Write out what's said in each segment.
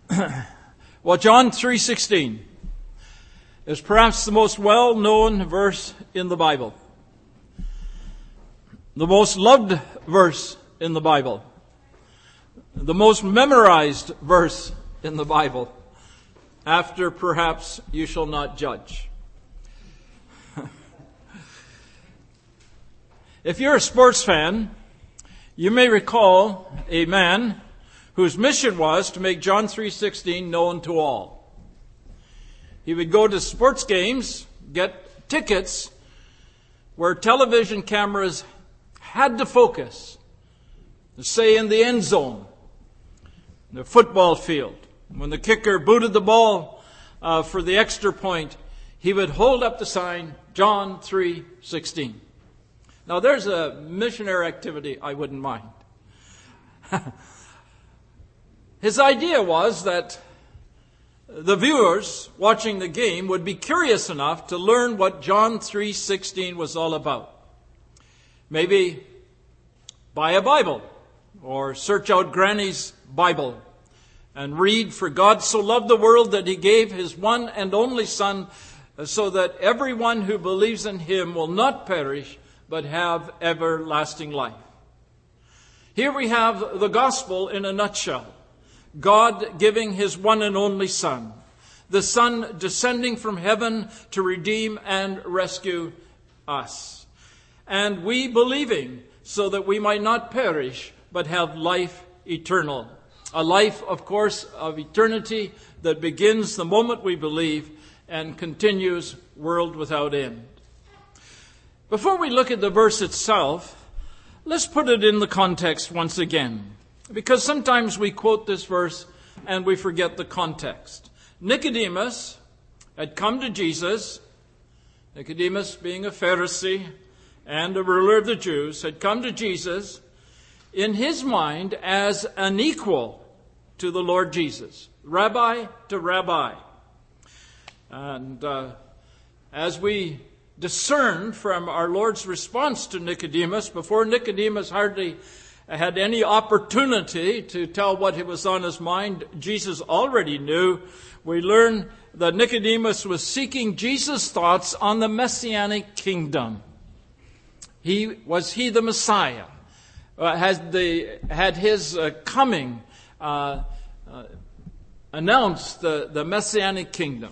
Well, John 3:16 is perhaps the most well-known verse in the Bible. The most loved verse in the Bible. The most memorized verse in the Bible. After perhaps you shall not judge. If you're a sports fan, you may recall a man whose mission was to make John 3:16 known to all. He would go to sports games, get tickets where television cameras had to focus, say in the end zone, the football field. When the kicker booted the ball for the extra point, he would hold up the sign, John 3:16. Now there's a missionary activity I wouldn't mind. His idea was that the viewers watching the game would be curious enough to learn what John 3:16 was all about. Maybe buy a Bible or search out Granny's Bible and read, "For God so loved the world that he gave his one and only Son, so that everyone who believes in him will not perish but have everlasting life." Here we have the gospel in a nutshell. God giving his one and only Son. The Son descending from heaven to redeem and rescue us. And we believing so that we might not perish but have life eternal. A life, of course, of eternity that begins the moment we believe and continues world without end. Before we look at the verse itself, let's put it in the context once again. Because sometimes we quote this verse and we forget the context. Nicodemus had come to Jesus. Nicodemus, being a Pharisee and a ruler of the Jews, had come to Jesus in his mind as an equal to the Lord Jesus. Rabbi to rabbi. And as we discern from our Lord's response to Nicodemus, before Nicodemus hardly had any opportunity to tell what was on his mind, Jesus already knew. We learn that Nicodemus was seeking Jesus' thoughts on the Messianic kingdom. Was he the Messiah? Had his coming announced the Messianic kingdom?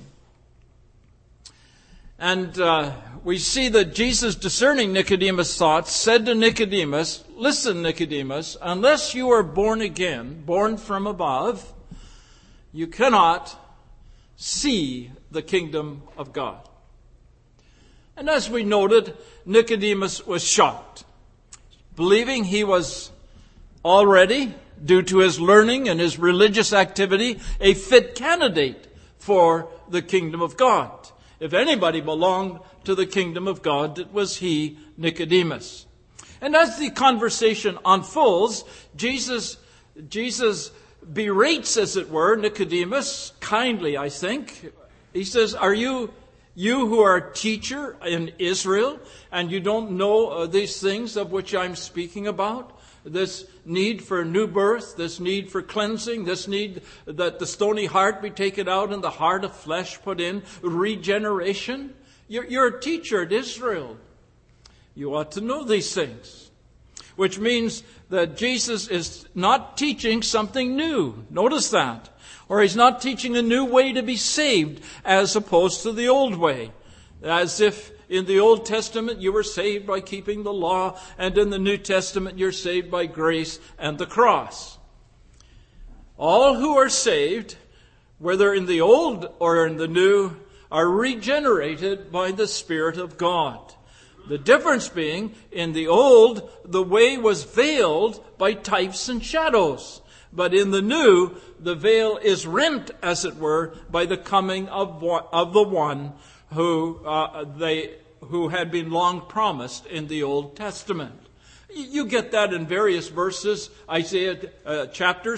And we see that Jesus, discerning Nicodemus' thoughts, said to Nicodemus, "Listen, Nicodemus, unless you are born again, born from above, you cannot see the kingdom of God." And as we noted, Nicodemus was shocked, believing he was already, due to his learning and his religious activity, a fit candidate for the kingdom of God. If anybody belonged to the kingdom of God, it was he, Nicodemus. And as the conversation unfolds, Jesus berates, as it were, Nicodemus, kindly, I think. He says, "Are you who are a teacher in Israel, and you don't know these things of which I'm speaking about? This need for new birth, this need for cleansing, this need that the stony heart be taken out and the heart of flesh put in, regeneration. You're a teacher at Israel. You ought to know these things." Which means that Jesus is not teaching something new. Notice that. Or he's not teaching a new way to be saved as opposed to the old way. As if in the Old Testament, you were saved by keeping the law, and in the New Testament, you're saved by grace and the cross. All who are saved, whether in the Old or in the New, are regenerated by the Spirit of God. The difference being, in the Old, the way was veiled by types and shadows. But in the New, the veil is rent, as it were, by the coming of the one who had been long promised in the Old Testament. You get that in various verses, Isaiah chapter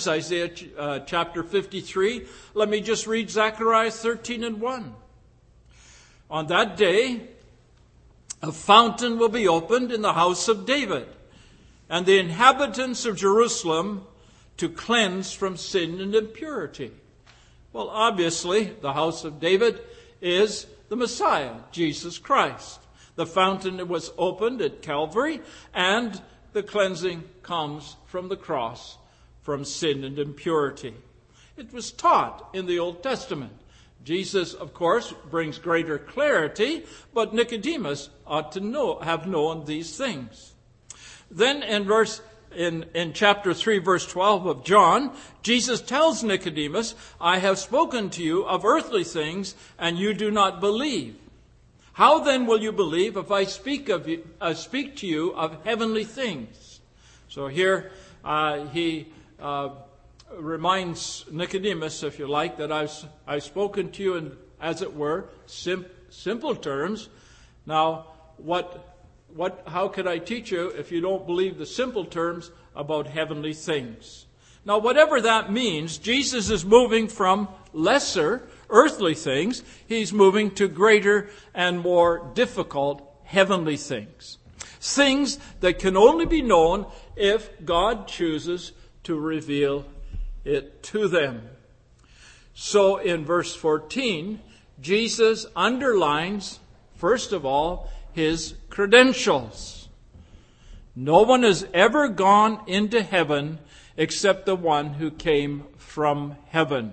53. Let me just read Zechariah 13:1. "On that day, a fountain will be opened in the house of David, and the inhabitants of Jerusalem to cleanse from sin and impurity." Well, obviously, the house of David is the Messiah, Jesus Christ. The fountain was opened at Calvary, and the cleansing comes from the cross, from sin and impurity. It was taught in the Old Testament. Jesus, of course, brings greater clarity, but Nicodemus ought to have known these things. Then in chapter 3, verse 12 of John, Jesus tells Nicodemus, I have spoken to you of earthly things, and you do not believe. How then will you believe if I speak to you of heavenly things? So here he reminds Nicodemus, if you like, that I've spoken to you in, as it were, simple terms. Now, how could I teach you if you don't believe the simple terms about heavenly things? Now, whatever that means, Jesus is moving from lesser earthly things. He's moving to greater and more difficult heavenly things. Things that can only be known if God chooses to reveal it to them. So in verse 14, Jesus underlines, first of all, his credentials. No one has ever gone into heaven except the one who came from heaven.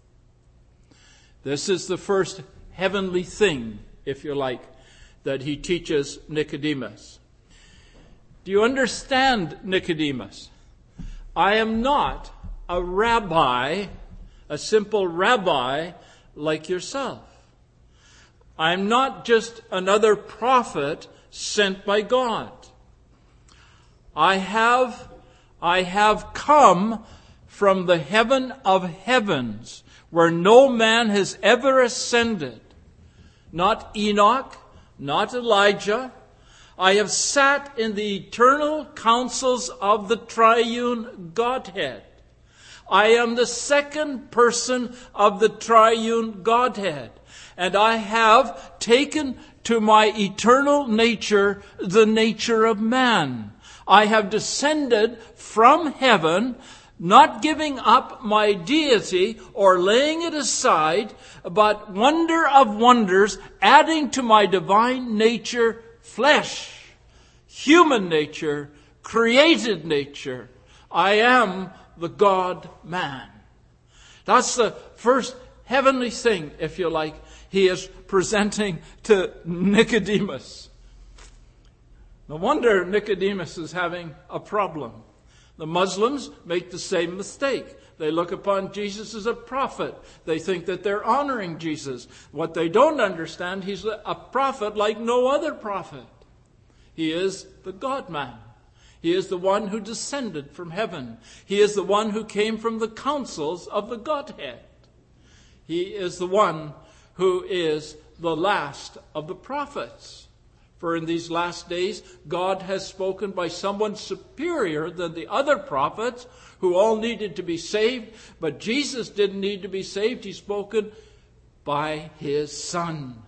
This is the first heavenly thing, if you like, that he teaches Nicodemus. Do you understand, Nicodemus? I am not a rabbi, a simple rabbi like yourself. I'm not just another prophet sent by God. I have come from the heaven of heavens, where no man has ever ascended. Not Enoch, not Elijah. I have sat in the eternal councils of the triune Godhead. I am the second person of the triune Godhead. And I have taken to my eternal nature the nature of man. I have descended from heaven, not giving up my deity or laying it aside, but wonder of wonders, adding to my divine nature flesh, human nature, created nature. I am the God-man. That's the first heavenly thing, if you like, he is presenting to Nicodemus. No wonder Nicodemus is having a problem. The Muslims make the same mistake. They look upon Jesus as a prophet. They think that they're honoring Jesus. What they don't understand, he's a prophet like no other prophet. He is the God-man. He is the one who descended from heaven. He is the one who came from the councils of the Godhead. He is the one who is the last of the prophets. For in these last days, God has spoken by someone superior than the other prophets who all needed to be saved. But Jesus didn't need to be saved. He's spoken by his Son.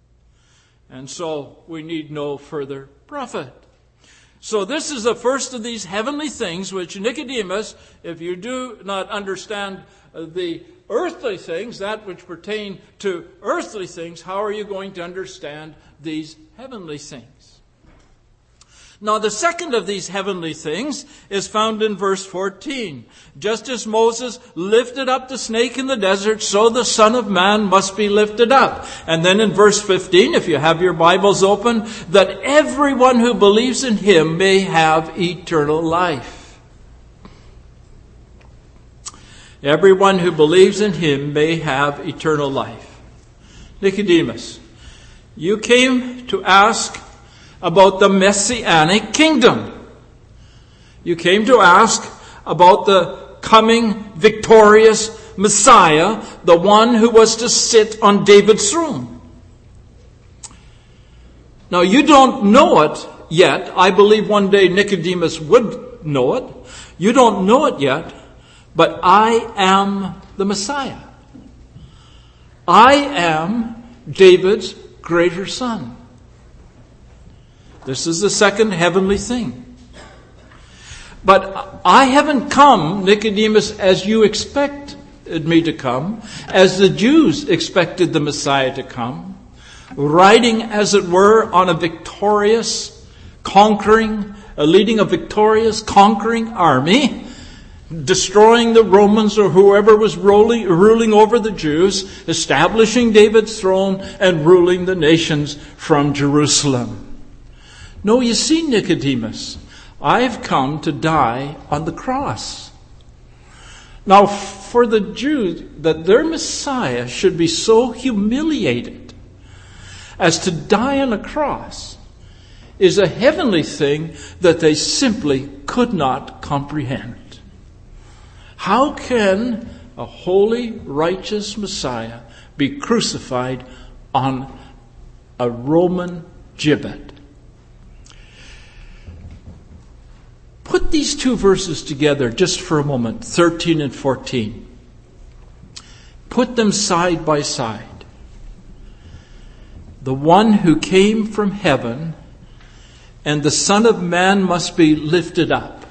And so we need no further prophet. So this is the first of these heavenly things which Nicodemus, if you do not understand the earthly things, that which pertain to earthly things, how are you going to understand these heavenly things? Now, the second of these heavenly things is found in verse 14. Just as Moses lifted up the snake in the desert, so the Son of Man must be lifted up. And then in verse 15, if you have your Bibles open, that everyone who believes in him may have eternal life. Everyone who believes in him may have eternal life. Nicodemus, you came to ask about the Messianic kingdom. You came to ask about the coming victorious Messiah, the one who was to sit on David's throne. Now, you don't know it yet. I believe one day Nicodemus would know it. You don't know it yet. But I am the Messiah. I am David's greater son. This is the second heavenly thing. But I haven't come, Nicodemus, as you expect expected me to come, as the Jews expected the Messiah to come, riding, as it were, on a victorious, leading a victorious, conquering army, destroying the Romans or whoever was ruling over the Jews, establishing David's throne, and ruling the nations from Jerusalem. No, you see, Nicodemus, I've come to die on the cross. Now, for the Jews, that their Messiah should be so humiliated as to die on a cross is a heavenly thing that they simply could not comprehend. How can a holy, righteous Messiah be crucified on a Roman gibbet? Put these two verses together just for a moment, 13 and 14. Put them side by side. The one who came from heaven and the Son of Man must be lifted up.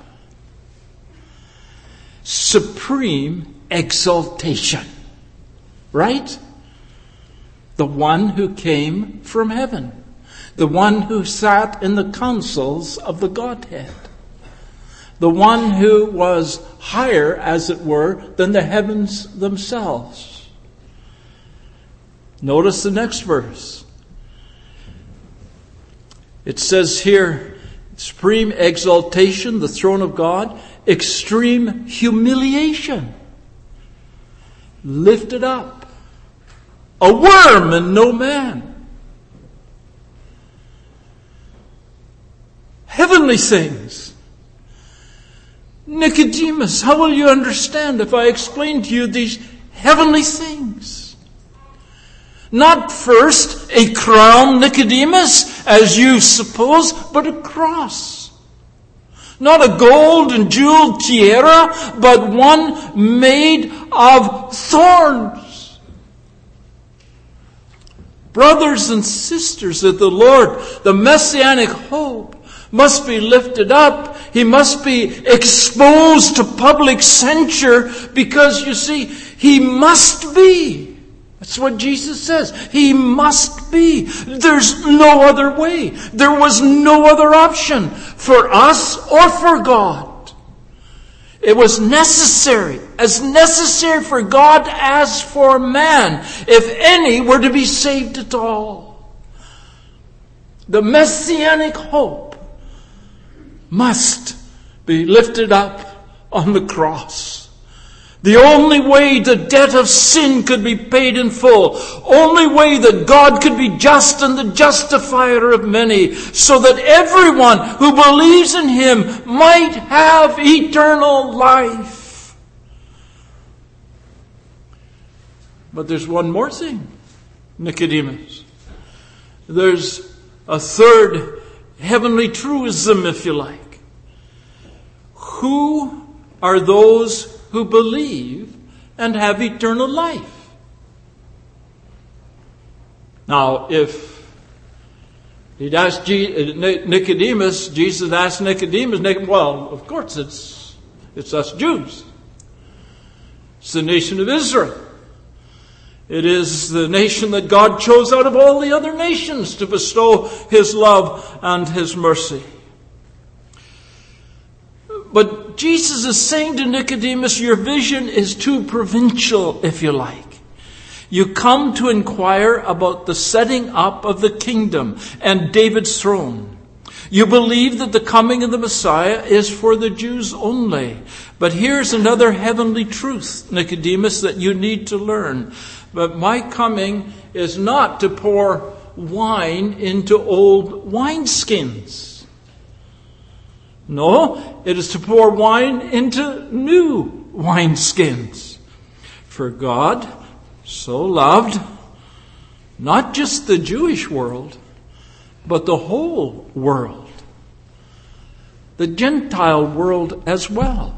Supreme exaltation. Right? The one who came from heaven. The one who sat in the councils of the Godhead. The one who was higher, as it were, than the heavens themselves. Notice the next verse. It says here, supreme exaltation, the throne of God, extreme humiliation. Lifted up. A worm and no man. Heavenly things. Nicodemus, how will you understand if I explain to you these heavenly things? Not first a crown, Nicodemus, as you suppose, but a cross. Not a gold and jeweled tiara, but one made of thorns. Brothers and sisters of the Lord, the messianic hope must be lifted up. He must be exposed to public censure because, you see, he must be. That's what Jesus says. He must be. There's no other way. There was no other option for us or for God. It was necessary, as necessary for God as for man, if any were to be saved at all. The messianic hope must be lifted up on the cross. The only way the debt of sin could be paid in full, only way that God could be just and the justifier of many, so that everyone who believes in Him might have eternal life. But there's one more thing, Nicodemus. There's a third heavenly truism, if you like. Who are those who believe and have eternal life? Now, if he'd asked Nicodemus, Jesus asked Nicodemus, well, of course it's us Jews. It's the nation of Israel. It is the nation that God chose out of all the other nations to bestow His love and His mercy. But Jesus is saying to Nicodemus, your vision is too provincial, if you like. You come to inquire about the setting up of the kingdom and David's throne. You believe that the coming of the Messiah is for the Jews only. But here's another heavenly truth, Nicodemus, that you need to learn. But my coming is not to pour wine into old wineskins. No, it is to pour wine into new wineskins. For God so loved not just the Jewish world, but the whole world. The Gentile world as well.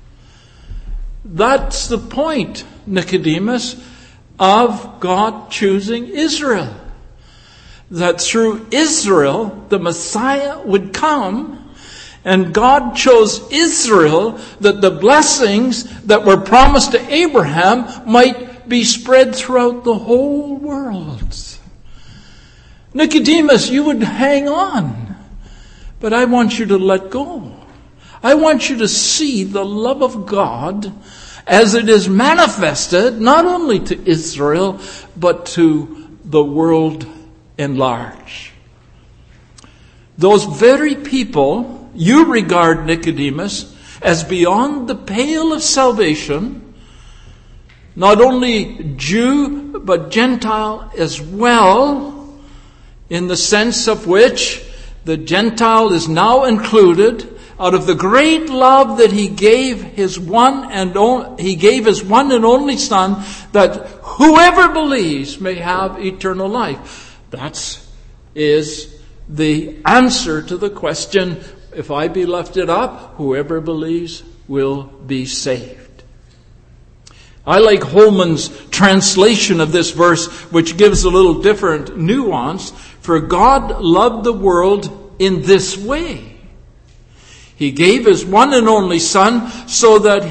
That's the point, Nicodemus, of God choosing Israel. That through Israel, the Messiah would come And God chose Israel that the blessings that were promised to Abraham might be spread throughout the whole world. Nicodemus, you would hang on, but I want you to let go. I want you to see the love of God as it is manifested not only to Israel, but to the world in large. Those very people you regard, Nicodemus, as beyond the pale of salvation, not only Jew, but Gentile as well, in the sense of which the Gentile is now included out of the great love that he gave his one and only Son, that whoever believes may have eternal life. That is the answer to the question, if I be lifted up, whoever believes will be saved. I like Holman's translation of this verse, which gives a little different nuance. For God loved the world in this way. He gave his one and only Son so that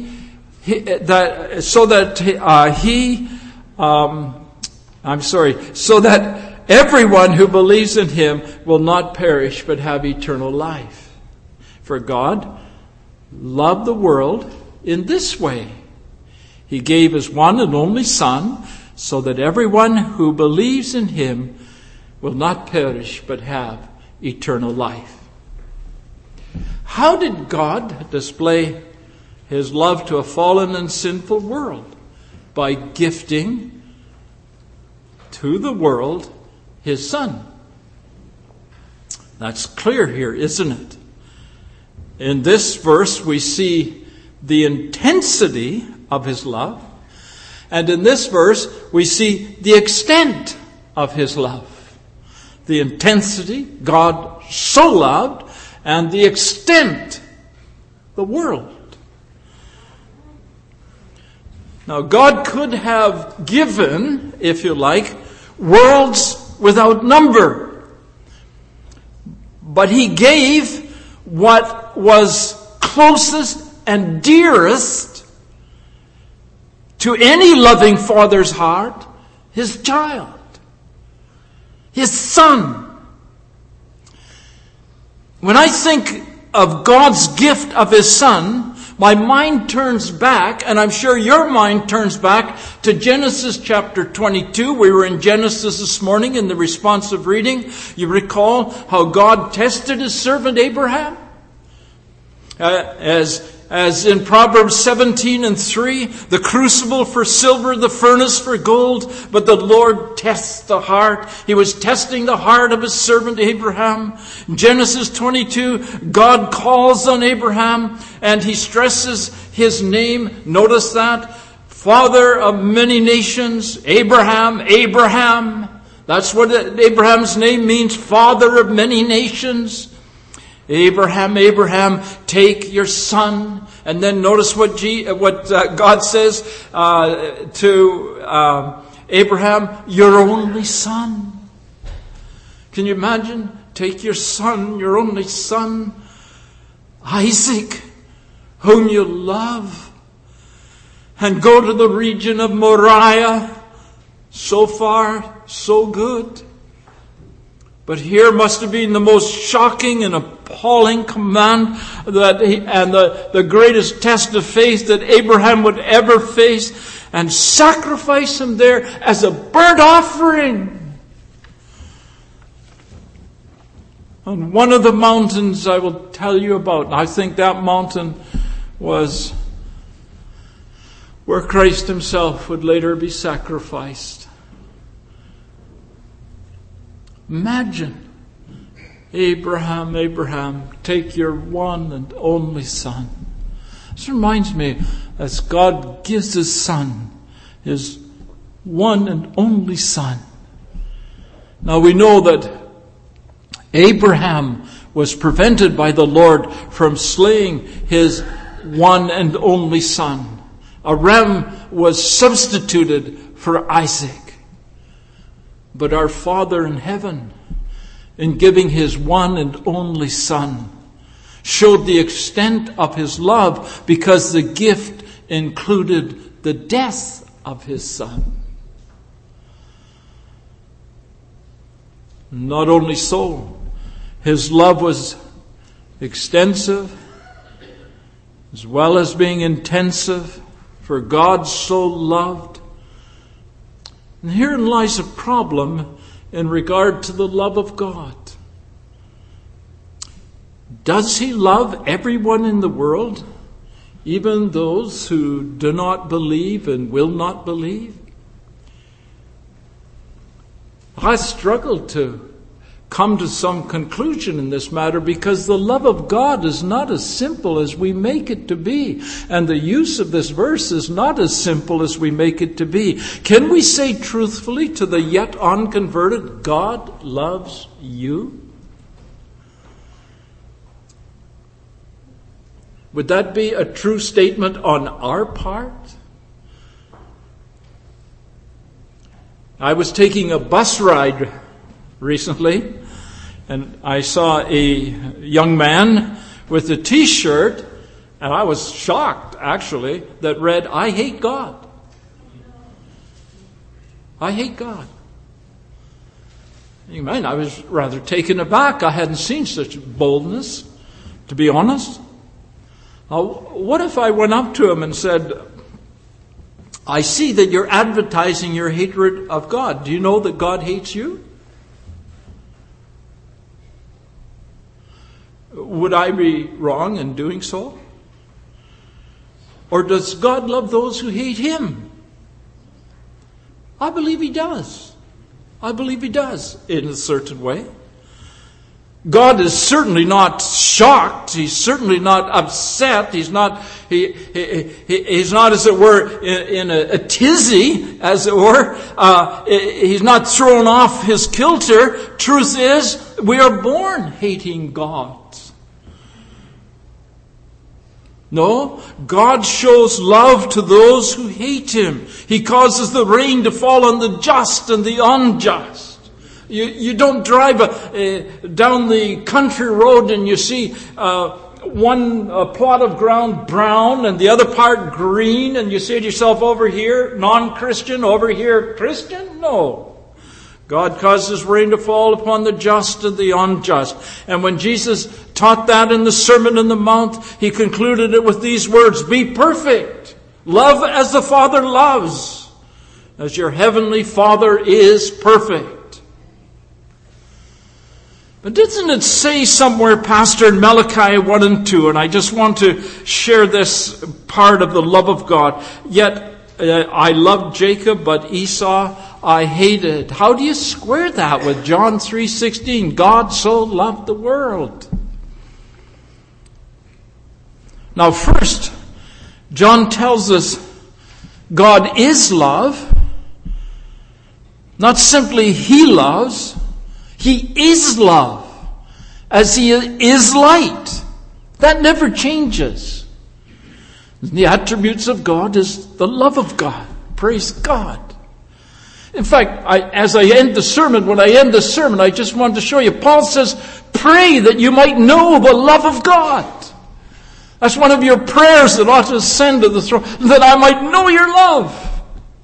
so that everyone who believes in him will not perish but have eternal life. For God loved the world in this way. He gave his one and only Son so that everyone who believes in him will not perish but have eternal life. How did God display his love to a fallen and sinful world? By gifting to the world his Son. That's clear here, isn't it? In this verse we see the intensity of his love. And in this verse we see the extent of his love. The intensity, God so loved, and the extent, the world. Now, God could have given, if you like, worlds without number. But he gave what was closest and dearest to any loving father's heart, his child, his Son. When I think of God's gift of his Son, my mind turns back, and I'm sure your mind turns back to Genesis chapter 22. We were in Genesis this morning in the responsive reading. You recall how God tested his servant Abraham? As in Proverbs 17:3, the crucible for silver, the furnace for gold, but the Lord tests the heart. He was testing the heart of his servant Abraham. In Genesis 22, God calls on Abraham and he stresses his name. Notice that. Father of many nations, Abraham, Abraham. That's what Abraham's name means, father of many nations. Abraham, Abraham, take your son. And then notice what God says to Abraham, your only son. Can you imagine? Take your son, your only son, Isaac, whom you love, and go to the region of Moriah. So far, so good. But here must have been the most shocking and appalling command and the greatest test of faith that Abraham would ever face, and sacrifice him there as a burnt offering. On one of the mountains I will tell you about, I think that mountain was where Christ himself would later be sacrificed. Imagine, Abraham, Abraham, take your one and only son. This reminds me, as God gives his son, his one and only son. Now we know that Abraham was prevented by the Lord from slaying his one and only son. A ram was substituted for Isaac. But our Father in heaven, in giving his one and only Son, showed the extent of his love because the gift included the death of his Son. Not only so, his love was extensive as well as being intensive, for God so loved. And herein lies a problem in regard to the love of God. Does he love everyone in the world, even those who do not believe and will not believe? I struggle to come to some conclusion in this matter because the love of God is not as simple as we make it to be. And the use of this verse is not as simple as we make it to be. Can we say truthfully to the yet unconverted, God loves you? Would that be a true statement on our part? I was taking a bus ride recently, and I saw a young man with a t-shirt, and I was shocked, actually, that read, "I hate God." I hate God. Amen. I was rather taken aback. I hadn't seen such boldness, to be honest. Now, what if I went up to him and said, "I see that you're advertising your hatred of God. Do you know that God hates you?" Would I be wrong in doing so? Or does God love those who hate him? I believe he does. I believe he does in a certain way. God is certainly not shocked. He's certainly not upset. He's not, he's not, as it were, in a tizzy, as it were. He's not thrown off his kilter. Truth is, we are born hating God. No, God shows love to those who hate him. He causes the rain to fall on the just and the unjust. You don't drive down the country road and you see one plot of ground brown and the other part green, and you say to yourself, over here non-Christian, over here Christian? No. God causes rain to fall upon the just and the unjust. And when Jesus taught that in the Sermon on the Mount, he concluded it with these words, "Be perfect. Love as the Father loves, as your heavenly Father is perfect." But doesn't it say somewhere, Pastor, in Malachi 1 and 2, and I just want to share this part of the love of God, "Yet I loved Jacob, but Esau I hated." How do you square that with John 3:16? God so loved the world. Now first, John tells us God is love. Not simply he loves, he is love, as he is light. That never changes. The attributes of God is the love of God. Praise God. In fact, as I end the sermon, when I end the sermon, I just wanted to show you, Paul says, pray that you might know the love of God. That's one of your prayers that ought to ascend to the throne, that I might know your love.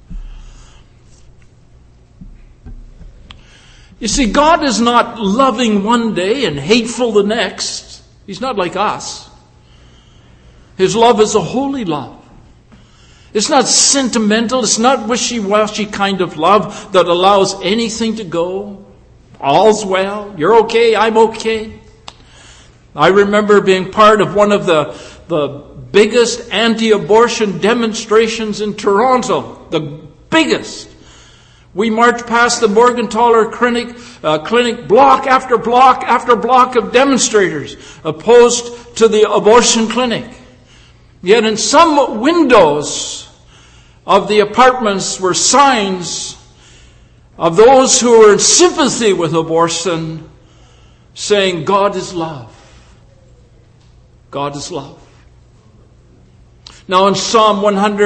You see, God is not loving one day and hateful the next. He's not like us. His love is a holy love. It's not sentimental. It's not wishy-washy kind of love that allows anything to go. All's well. You're okay. I'm okay. I remember being part of one of the biggest anti-abortion demonstrations in Toronto. The biggest. We marched past the Morgentaler clinic, block after block after block of demonstrators opposed to the abortion clinic. Yet in some windows of the apartments were signs of those who were in sympathy with abortion saying, God is love. God is love. Now in Psalm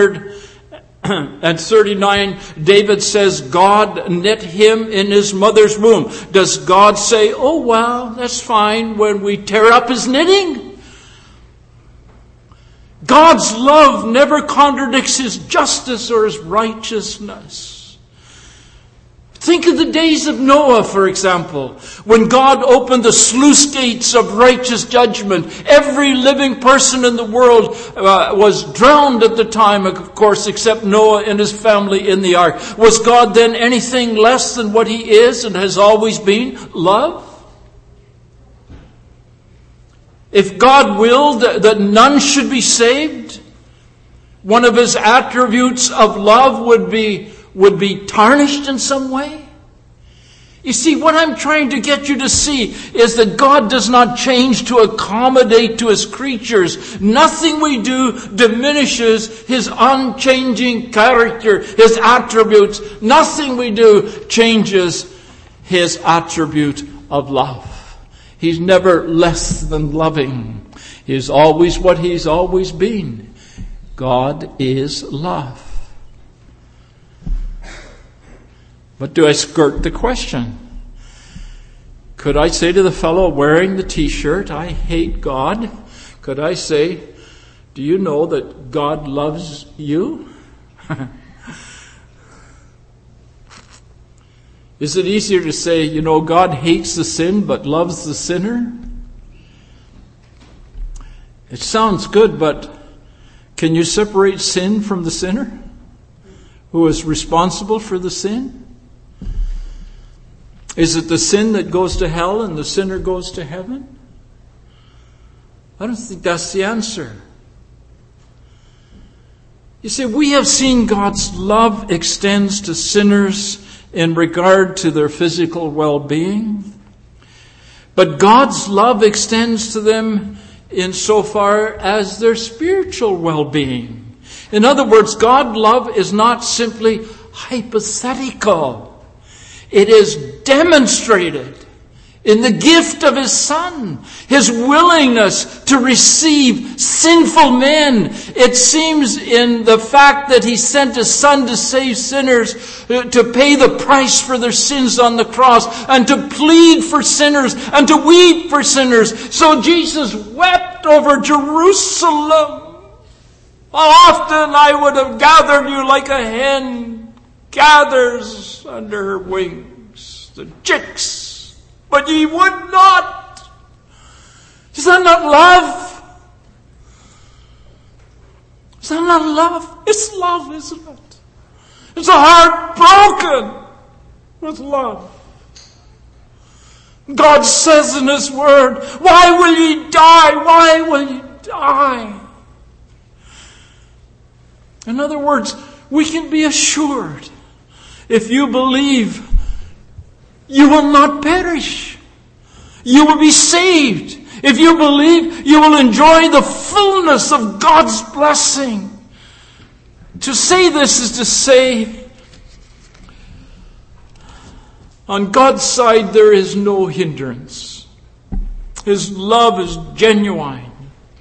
139, David says, God knit him in his mother's womb. Does God say, oh well, that's fine when we tear up his knitting? God's love never contradicts His justice or His righteousness. Think of the days of Noah, for example, when God opened the sluice gates of righteous judgment. Every living person in the world was drowned at the time, of course, except Noah and his family in the ark. Was God then anything less than what He is and has always been? Love? If God willed that none should be saved, one of His attributes of love would be tarnished in some way? You see, what I'm trying to get you to see is that God does not change to accommodate to His creatures. Nothing we do diminishes His unchanging character, His attributes. Nothing we do changes His attribute of love. He's never less than loving. He's always what He's always been. God is love. But do I skirt the question? Could I say to the fellow wearing the t-shirt, I hate God? Could I say, do you know that God loves you? Is it easier to say, God hates the sin but loves the sinner? It sounds good, but can you separate sin from the sinner who is responsible for the sin? Is it the sin that goes to hell and the sinner goes to heaven? I don't think that's the answer. You see, we have seen God's love extends to sinners in regard to their physical well-being. But God's love extends to them insofar as their spiritual well-being. In other words, God's love is not simply hypothetical. It is demonstrated in the gift of His Son, His willingness to receive sinful men. It seems in the fact that He sent His Son to save sinners, to pay the price for their sins on the cross, and to plead for sinners, and to weep for sinners. So Jesus wept over Jerusalem. How often I would have gathered you like a hen gathers under her wings the chicks, but ye would not. Is that not love? Is that not love? It's love, isn't it? It's a heart broken with love. God says in His Word, why will ye die? Why will ye die? In other words, we can be assured, if you believe, you will not perish. You will be saved. If you believe, you will enjoy the fullness of God's blessing. To say this is to say, on God's side there is no hindrance. His love is genuine.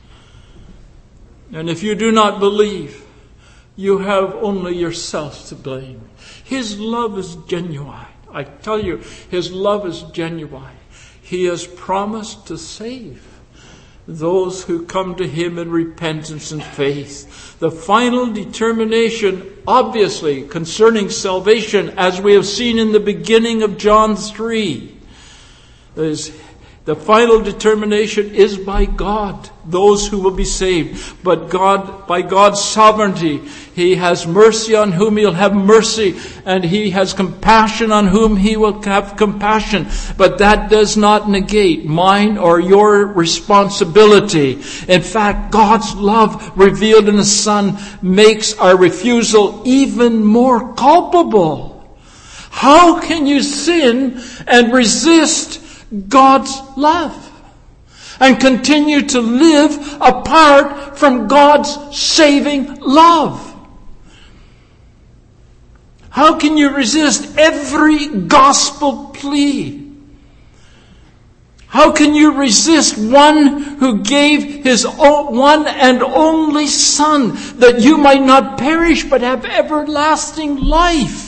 And if you do not believe, you have only yourself to blame. His love is genuine. I tell you, His love is genuine. He has promised to save those who come to Him in repentance and faith. The final determination, obviously, concerning salvation, as we have seen in the beginning of John 3, is the final determination is by God, those who will be saved. But God, by God's sovereignty, He has mercy on whom He'll have mercy, and He has compassion on whom He will have compassion. But that does not negate mine or your responsibility. In fact, God's love revealed in the Son makes our refusal even more culpable. How can you sin and resist God's love and continue to live apart from God's saving love? How can you resist every gospel plea? How can you resist one who gave His one and only Son that you might not perish but have everlasting life?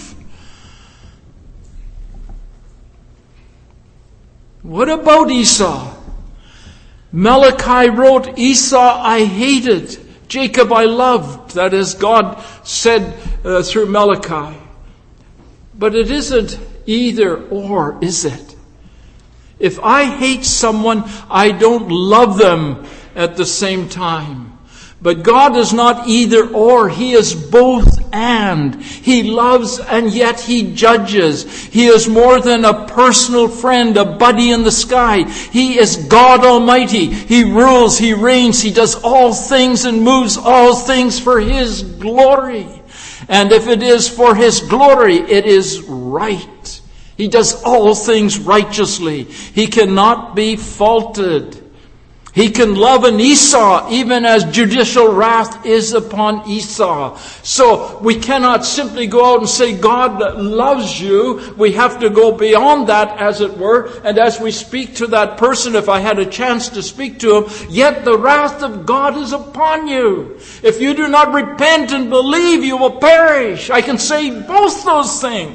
What about Esau? Malachi wrote, Esau I hated, Jacob I loved, that is, God said through Malachi. But it isn't either or, is it? If I hate someone, I don't love them at the same time. But God is not either or. He is both and. He loves and yet He judges. He is more than a personal friend, a buddy in the sky. He is God Almighty. He rules, He reigns, He does all things and moves all things for His glory. And if it is for His glory, it is right. He does all things righteously. He cannot be faulted. He can love an Esau even as judicial wrath is upon Esau. So we cannot simply go out and say God loves you. We have to go beyond that, as it were. And as we speak to that person, if I had a chance to speak to him, yet the wrath of God is upon you. If you do not repent and believe, you will perish. I can say both those things.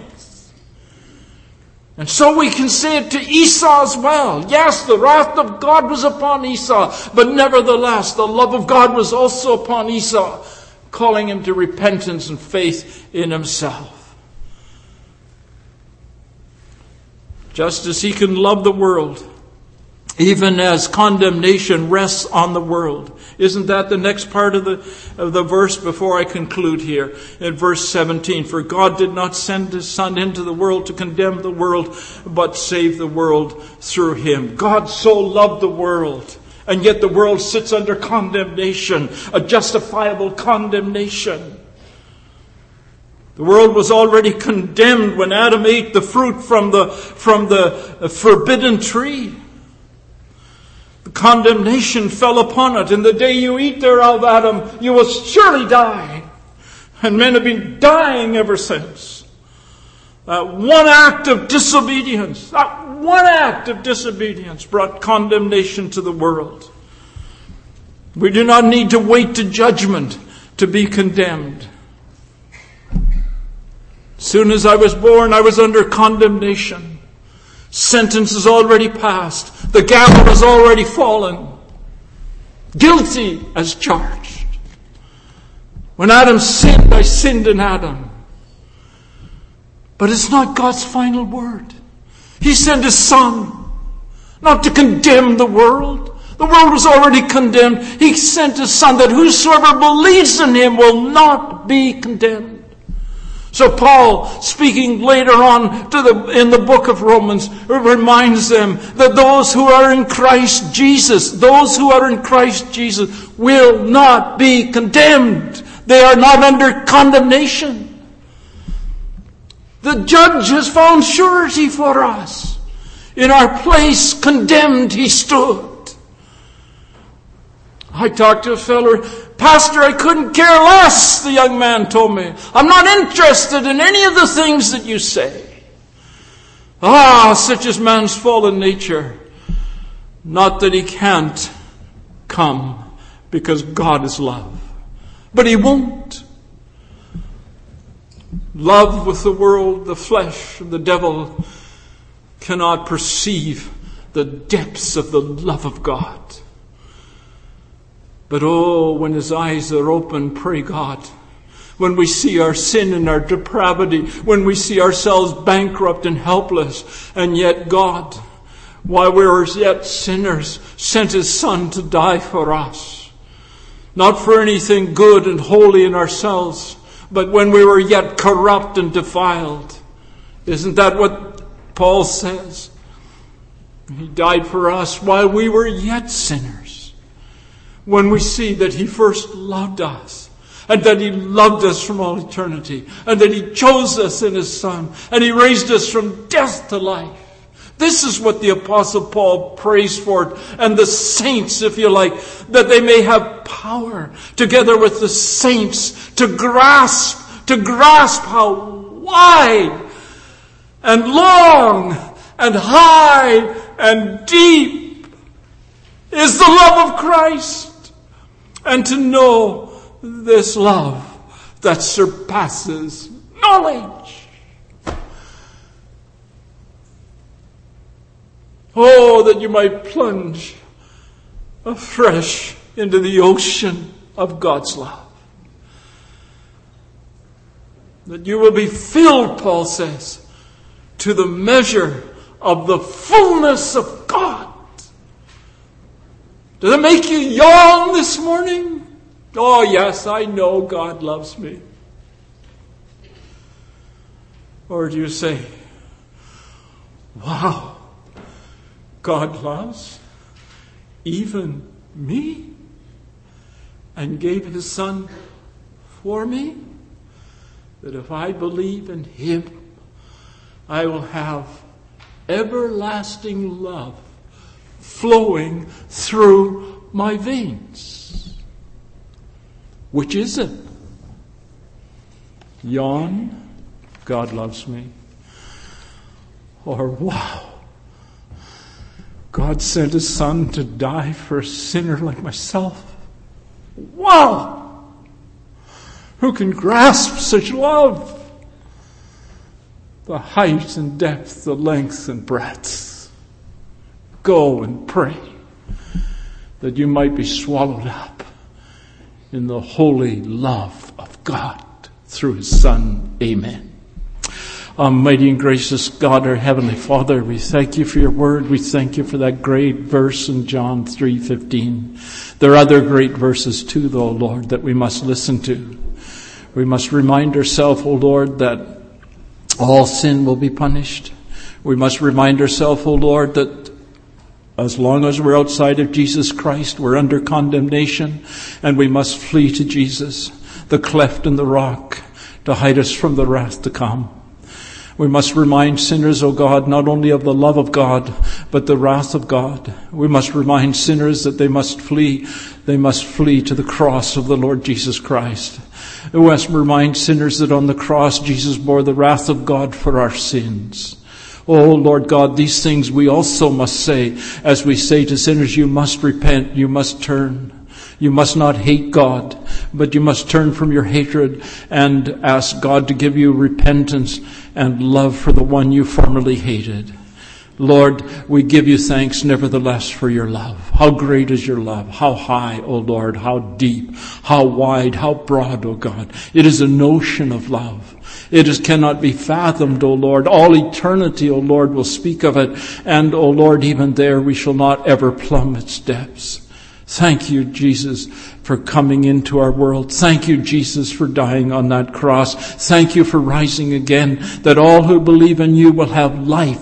And so we can say it to Esau as well. Yes, the wrath of God was upon Esau, but nevertheless, the love of God was also upon Esau, calling him to repentance and faith in himself. Just as He can love the world, even as condemnation rests on the world. Isn't that the next part of the verse before I conclude here? In verse 17, for God did not send His Son into the world to condemn the world, but save the world through Him. God so loved the world, and yet the world sits under condemnation, a justifiable condemnation. The world was already condemned when Adam ate the fruit from the forbidden tree. The condemnation fell upon it. In the day you eat thereof, Adam, you will surely die. And men have been dying ever since. That one act of disobedience, brought condemnation to the world. We do not need to wait to judgment to be condemned. As soon as I was born, I was under condemnation. Sentence is already passed. The gavel has already fallen. Guilty as charged. When Adam sinned, I sinned in Adam. But it's not God's final word. He sent His Son, not to condemn the world. The world was already condemned. He sent His Son that whosoever believes in Him will not be condemned. So Paul, speaking later on in the book of Romans, reminds them that those who are in Christ Jesus will not be condemned. They are not under condemnation. The judge has found surety for us. In our place, condemned He stood. I talked to a fellow, Pastor, I couldn't care less, the young man told me. I'm not interested in any of the things that you say. Such is man's fallen nature. Not that he can't come, because God is love. But He won't. Love with the world, the flesh, the devil cannot perceive the depths of the love of God. But when His eyes are open, pray God, when we see our sin and our depravity, when we see ourselves bankrupt and helpless, and yet God, while we were yet sinners, sent His Son to die for us. Not for anything good and holy in ourselves, but when we were yet corrupt and defiled. Isn't that what Paul says? He died for us while we were yet sinners. When we see that He first loved us, and that He loved us from all eternity, and that He chose us in His Son, and He raised us from death to life. This is what the Apostle Paul prays for, and the saints, if you like, that they may have power, together with the saints, to grasp how wide and long and high and deep is the love of Christ. And to know this love that surpasses knowledge. Oh, that you might plunge afresh into the ocean of God's love. That you will be filled, Paul says, to the measure of the fullness of God. Does it make you yawn this morning? Oh yes, I know God loves me. Or do you say, wow, God loves even me and gave His Son for me? That if I believe in Him, I will have everlasting love flowing through my veins. Which is it? Yawn, God loves me. Or wow, God sent His Son to die for a sinner like myself. Wow! Who can grasp such love? The height and depth, the length and breadth. Go and pray that you might be swallowed up in the holy love of God through His Son. Amen. Almighty and gracious God, our Heavenly Father, we thank You for Your word. We thank You for that great verse in John 3:15. There are other great verses too, though, Lord, that we must listen to. We must remind ourselves, O Lord, that all sin will be punished. We must remind ourselves, O Lord, that as long as we're outside of Jesus Christ, we're under condemnation, and we must flee to Jesus, the cleft in the rock, to hide us from the wrath to come. We must remind sinners, O God, not only of the love of God, but the wrath of God. We must remind sinners that they must flee. They must flee to the cross of the Lord Jesus Christ. We must remind sinners that on the cross Jesus bore the wrath of God for our sins. Oh, Lord God, these things we also must say as we say to sinners, you must repent, you must turn. You must not hate God, but you must turn from your hatred and ask God to give you repentance and love for the one you formerly hated. Lord, we give You thanks nevertheless for Your love. How great is Your love? How high, O Lord, how deep, how wide, how broad, O God. It is an ocean of love. It cannot be fathomed, O Lord. All eternity, O Lord, will speak of it. And, O Lord, even there we shall not ever plumb its depths. Thank You, Jesus, for coming into our world. Thank You, Jesus, for dying on that cross. Thank You for rising again, that all who believe in You will have life,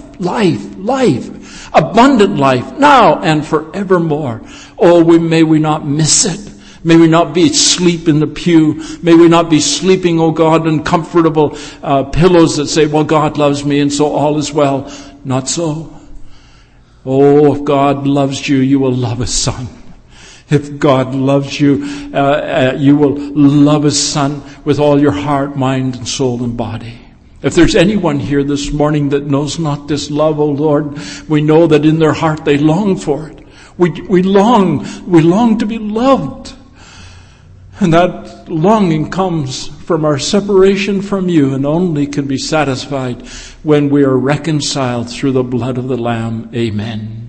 abundant life, now and forevermore. Oh, may we not miss it. May we not be asleep in the pew. May we not be sleeping, oh God, in comfortable pillows that say, well, God loves me and so all is well. Not so. Oh, if God loves you, you will love His Son. If God loves you, you will love His Son with all your heart, mind, and soul and body. If there's anyone here this morning that knows not this love, O Lord, we know that in their heart they long for it. We long to be loved. And that longing comes from our separation from You and only can be satisfied when we are reconciled through the blood of the Lamb. Amen.